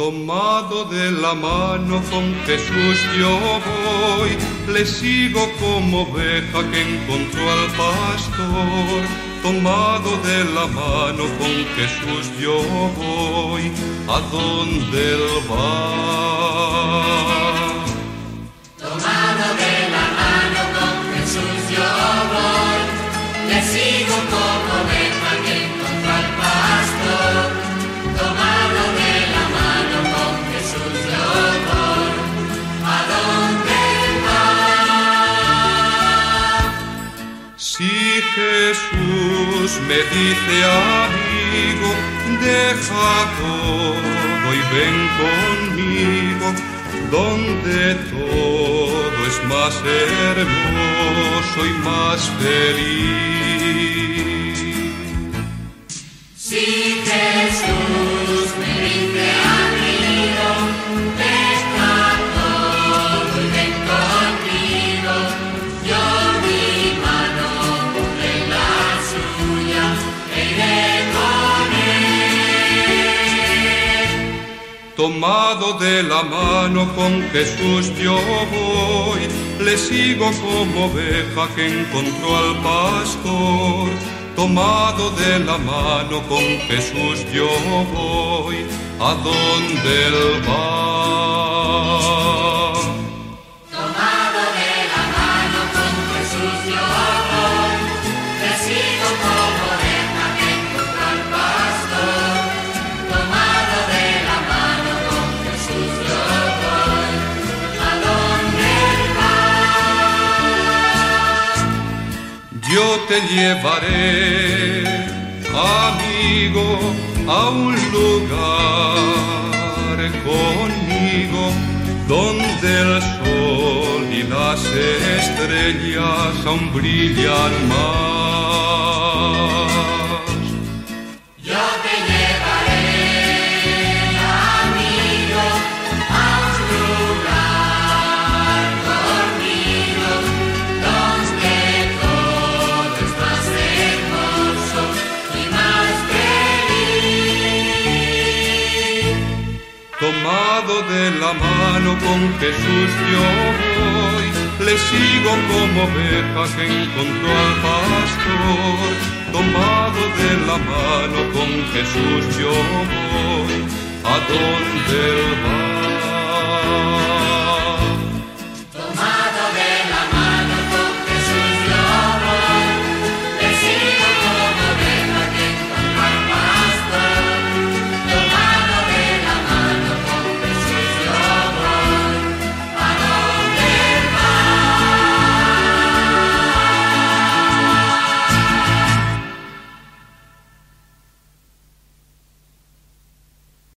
Tomado de la mano con Jesús yo voy, le sigo como oveja que encontró al pastor. Tomado de la mano con Jesús yo voy, a donde él va. Tomado de la mano con Jesús yo voy, le sigo como oveja que encontró al pastor. Tomado de la mano con Jesús yo voy, a donde él va. Si Jesús me dice amigo, deja todo y ven conmigo, donde todo es más hermoso y más feliz. Si Jesús me dice amigo, deja todo y ven conmigo, yo mi mano pondré en la suya e iré con él. Tomado de la mano con Jesús yo voy, le sigo como oveja que encontró al pastor. Tomado de la mano con Jesús yo voy, a donde él va. Tomado de la mano con Jesús yo voy, le sigo como oveja que encontró al pastor. Tomado de la mano con Jesús yo voy, a donde él va. Yo te llevaré, amigo, a un lugar conmigo, donde el sol y las estrellas aún brillan más. Yo te llevaré, amigo, a un lugar conmigo, donde todo es más hermoso y más feliz. Tomado de la mano con Jesús yo voy, le sigo como oveja que encontró al pastor. Tomado de la mano con Jesús yo voy, a donde él va.